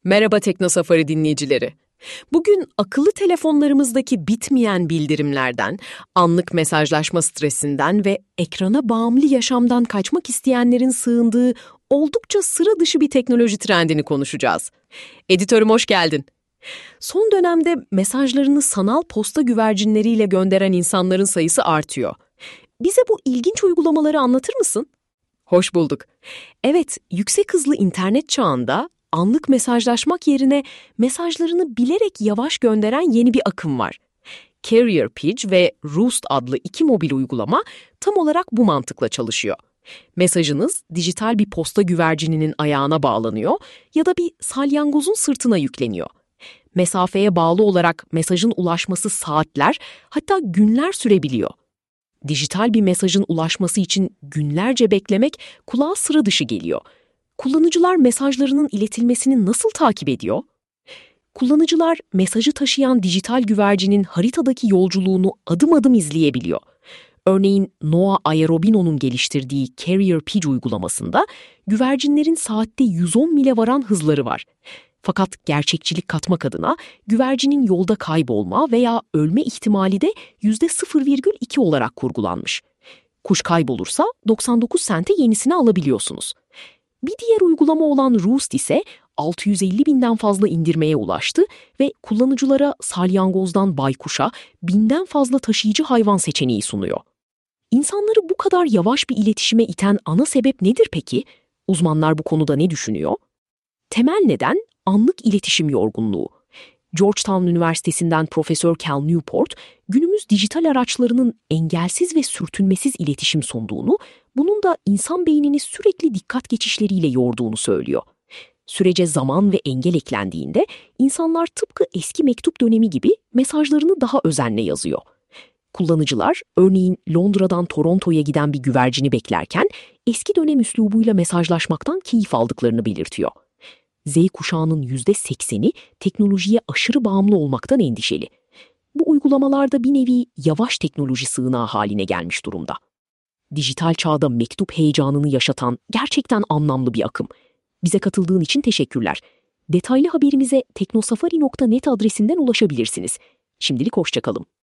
Merhaba Teknosafari dinleyicileri. Bugün akıllı telefonlarımızdaki bitmeyen bildirimlerden, anlık mesajlaşma stresinden ve ekrana bağımlı yaşamdan kaçmak isteyenlerin sığındığı oldukça sıra dışı bir teknoloji trendini konuşacağız. Editörüm hoş geldin. Son dönemde mesajlarını sanal posta güvercinleriyle gönderen insanların sayısı artıyor. Bize bu ilginç uygulamaları anlatır mısın? Hoş bulduk. Evet, yüksek hızlı internet çağında anlık mesajlaşmak yerine mesajlarını bilerek yavaş gönderen yeni bir akım var. Carrier Pigeon ve Roost adlı iki mobil uygulama tam olarak bu mantıkla çalışıyor. Mesajınız dijital bir posta güvercininin ayağına bağlanıyor ya da bir salyangozun sırtına yükleniyor. Mesafeye bağlı olarak mesajın ulaşması saatler, hatta günler sürebiliyor. Dijital bir mesajın ulaşması için günlerce beklemek kulağa sıra dışı geliyor. Kullanıcılar mesajlarının iletilmesini nasıl takip ediyor? Kullanıcılar mesajı taşıyan dijital güvercinin haritadaki yolculuğunu adım adım izleyebiliyor. Örneğin Noah Aerobino'nun geliştirdiği Carrier Pigeon uygulamasında güvercinlerin saatte 110 mile varan hızları var. Fakat gerçekçilik katmak adına güvercinin yolda kaybolma veya ölme ihtimali de %0,2 olarak kurgulanmış. Kuş kaybolursa 99 sente yenisini alabiliyorsunuz. Bir diğer uygulama olan Roost ise 650 binden fazla indirmeye ulaştı ve kullanıcılara salyangozdan baykuşa, binden fazla taşıyıcı hayvan seçeneği sunuyor. İnsanları bu kadar yavaş bir iletişime iten ana sebep nedir peki? Uzmanlar bu konuda ne düşünüyor? Temel neden anlık iletişim yorgunluğu. Georgetown Üniversitesi'nden Profesör Cal Newport, günümüz dijital araçlarının engelsiz ve sürtünmesiz iletişim sunduğunu, bunun da insan beynini sürekli dikkat geçişleriyle yorduğunu söylüyor. Sürece zaman ve engel eklendiğinde insanlar tıpkı eski mektup dönemi gibi mesajlarını daha özenle yazıyor. Kullanıcılar, örneğin Londra'dan Toronto'ya giden bir güvercini beklerken eski dönem üslubuyla mesajlaşmaktan keyif aldıklarını belirtiyor. Z kuşağının %80'i teknolojiye aşırı bağımlı olmaktan endişeli. Bu uygulamalarda bir nevi yavaş teknoloji sığınağı haline gelmiş durumda. Dijital çağda mektup heyecanını yaşatan gerçekten anlamlı bir akım. Bize katıldığın için teşekkürler. Detaylı haberimize teknosafari.net adresinden ulaşabilirsiniz. Şimdilik hoşça kalın.